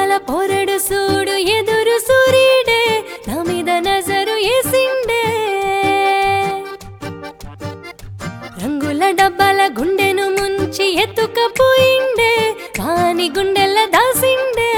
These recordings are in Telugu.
మీసాల పోరడు సూడు ఎదురు సూర్యుడే నా మీద నజరు ఏసిండే రంగుల డబ్బాల గుండెను ముంచి ఎత్తుకపోయిండే వాని గుండెల దాసిండే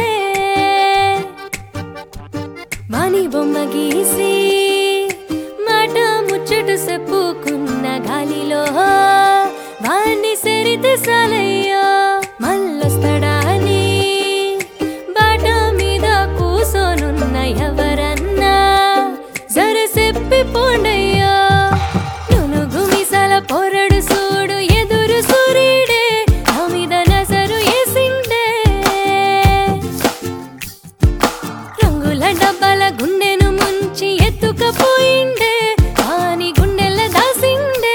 వాని బొమ్మ గీసి మాట ముచ్చటు చెప్పుకున్న గాలిలో వాణ్ణి సెరితే సాలయ్యా మళ్ళొస్తాడా అని బాట మీద కూసోనున్న ఎవరన్నా జర చెప్పి పోండయ్యా నునుగు మీసాల పోరడు సూడు ఎదురు సూర్యుడే నా మీద నజరు ఏసిండే రంగుల డబ్బాల గుండెను ముంచి ఎత్తుకపోయిండే వాని గుండెల దాసిండే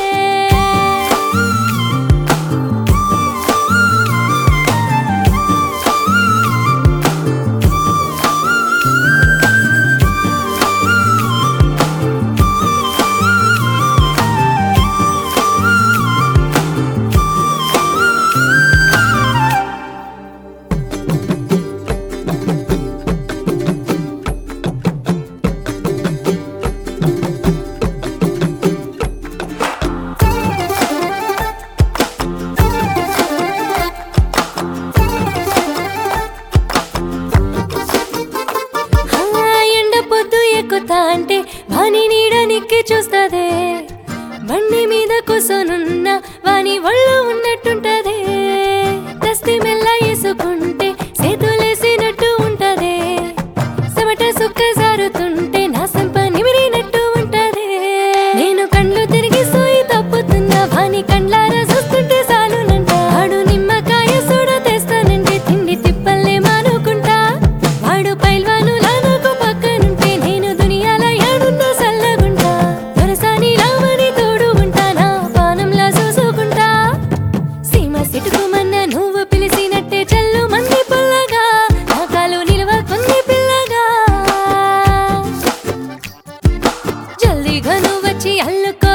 అంటే వాని నీడ నిక్కి చూస్తదే బండి మీద కూసోనున్న వాని ఒళ్ళు ఉన్నట్టుంటదే దస్తి మెల్ల వేసుకుంటే సేతులేసినట్టు ఉంటదే చెమట సుక్క జారుతుంటే నా సంప నిమిరినట్టు ఉంటదే నేను కండ్లు తిరిగి సోయి తప్పుతున్న వాని కండ్లారా చూస్తుంటే చాలునంట వాడు నిమ్మకాయ సూడ తెస్తానంటే తిండి తిప్పల్లే మానుకుంటా వాడు పైల్వాను లానకు పక్కనుంటే నేను దునియాల ఏడున్న సల్లగుంటా దొరసాని రామని తోడు ఉంటా నా పానంలా చూసుకుంటా సీమ సిటుకుమన్న నువ్వు పిలిచినట్టే చల్లు మంది పుల్లగా నా కాలు నిలువ కొంది పిల్లగా జల్దీగా నువ్వు వచ్చి అల్లుకో